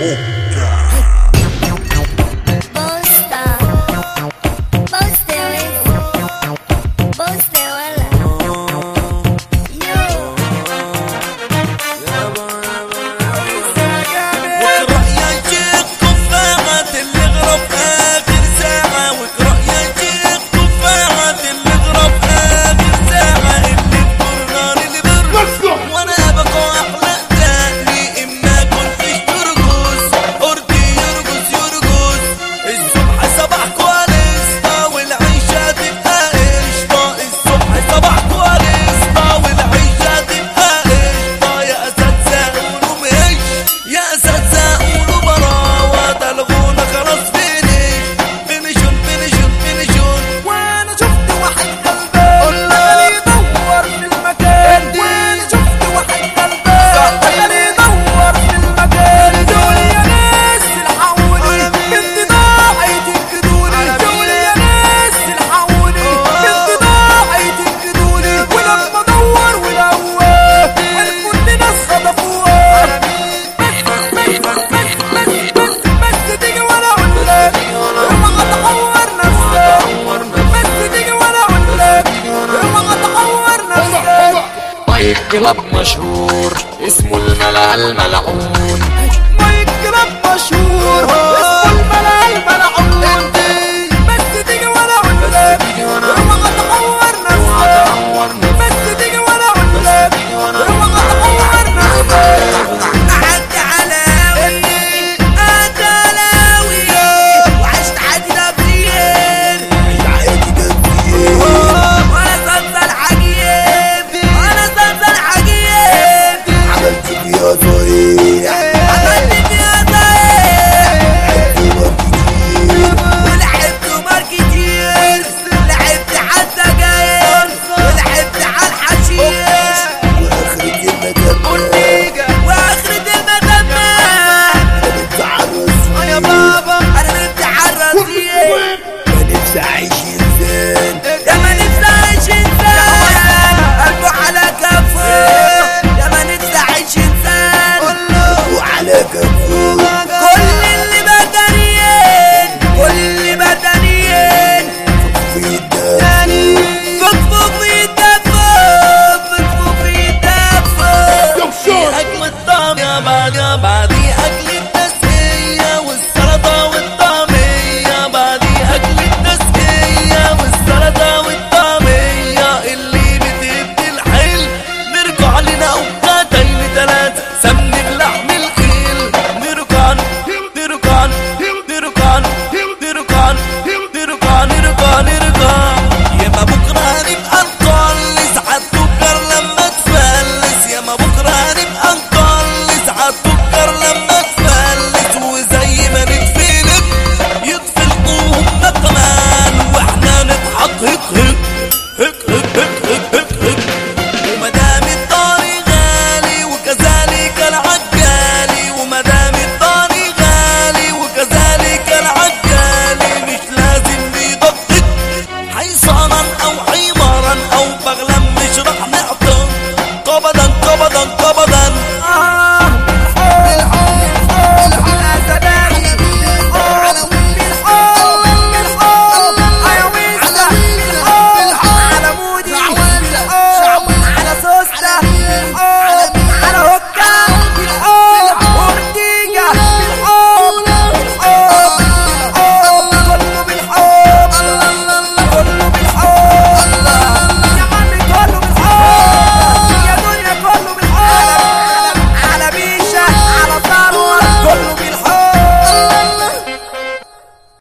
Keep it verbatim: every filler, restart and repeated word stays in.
كلاب مشهور اسمه الملأ الملعون. مايك كلاب مشهور اسمه الملأ الملعون. بس تيجي وانا اقول لك اوعى تحور نفسك. بس تيجي وانا اقول لك اوعى تحور نفسك. قعدت علاوي قعدت علاوي وعشت حياتي تبذير. عشت حياتي تبذير وانا صلصة العجيب وانا صلصة العجيب. عملت فيها ضريح عملت فيها ضريح. لعبت مار كتير لعبت على السجاير ولعبت على الحشيش. واخرة المدمة واخرة المدمة انا نفسي عالرصيف يا بابا انا نفسي عالرصيف. ما نفسي اعيش انسان يا ما نفسي اعيش انسان قلبه على كفه. يا ما نفسي اعيش انسان قلبه على كفه. كل اللي بدنيين كل اللي بدنيين في الدفو فكفوا في الدفو فكفوا في الدفو. في اجمل طعم يا بعد يا بعد